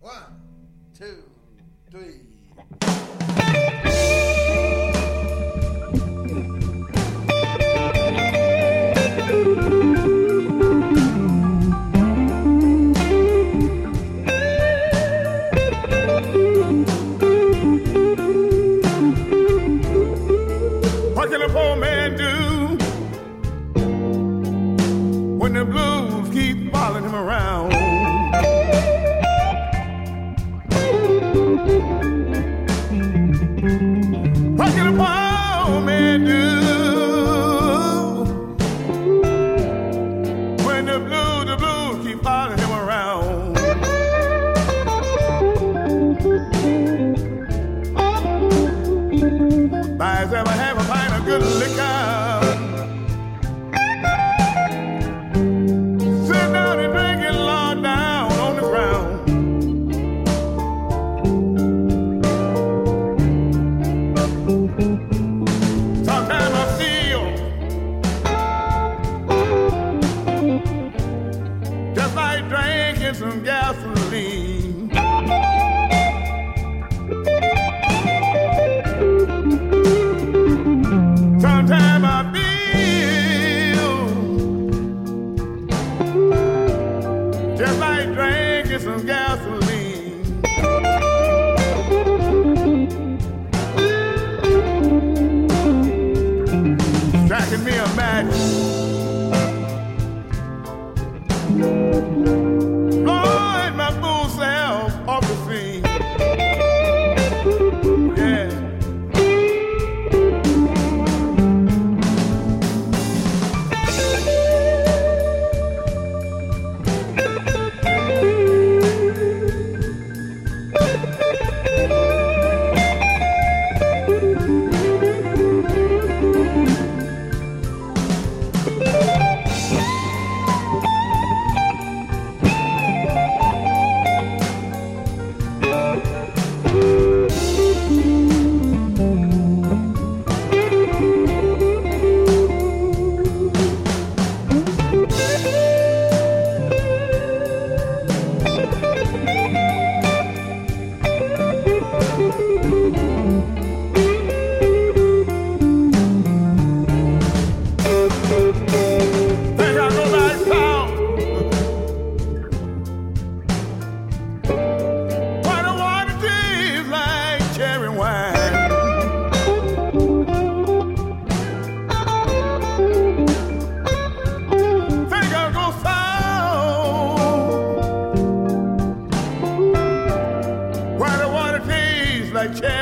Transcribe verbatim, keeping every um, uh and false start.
One, two, three. What can a poor man do when the blues keep following him around? What can a poor man do when the blues, the blues keep following him around? Buys ever have a pint of good liquor, sit down and drink it, Lord, down on the ground. Sometimes I feel just like drinking some gasoline. Sometimes I feel just like drinking some gasoline. Striking me a match, blowing my fool self off the scene. Yeah. Like